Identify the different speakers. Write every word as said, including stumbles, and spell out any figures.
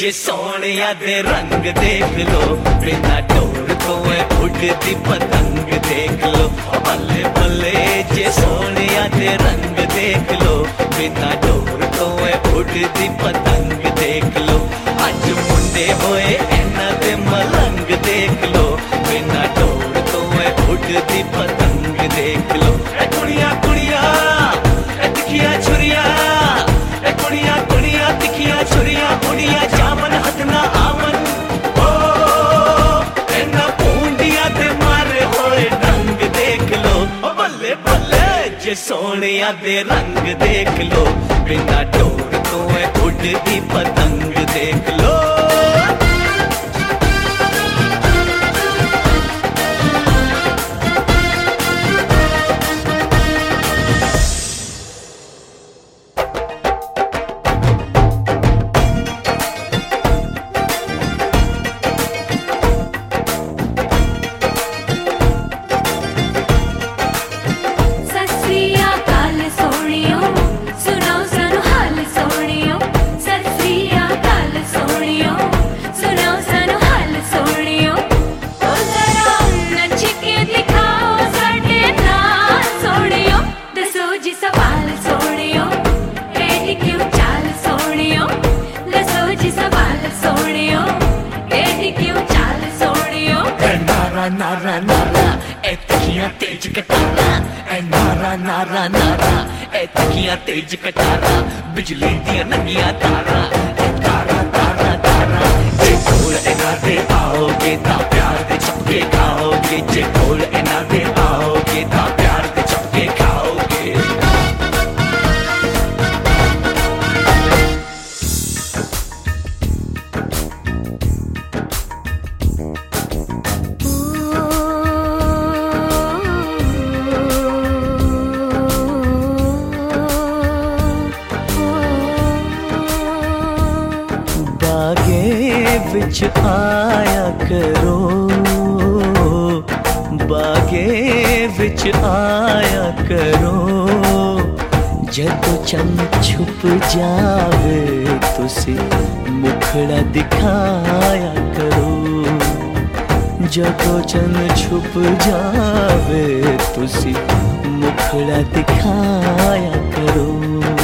Speaker 1: जे सोनिया दे रंग देख लो, बिना डोर तो है उड़ती पतंग देख लो। बल्ले बल्ले जे सोनिया दे रंग देख लो, बिना डोर तो है उड़ती पतंग देख लो। अज मुंडे होए इन्हां दे मलंग देख लो, बिना डोर तो है उड़ती पतंग देख लो। ए कुड़िया कुड़िया ए तिखिया छुरिया, ए कुड़िया कुड़िया तिखिया छुरिया, कुड़िया जामन हथ ना आवन। ओ इन्हां पूंडिया दे मारे होए रंग देख लो। ओ बल्ले बल्ले जे सोनिया दे रंग देख लो, बिना डोर तो है उड़ती पतंग देख लो। नारा नारा ए तिखिया तेज कटारा, ए नारा नारा नारा ए तिखिया तेज कटारा, बिजली दिया नंगिया तारा, ए तारा तारा तारा। जे कोल इना दे आओगे ता प्यार दे चपके खाओगे, जे कोल इना दे आओगे ता प्यार दे चपके खाओगे। विच आया करो, बागे विच आया करो, जदों चंद छुप जावे तुसी मुखड़ा दिखाया करो, जदों चंद छुप जावे तुसी मुखड़ा दिखाया करो।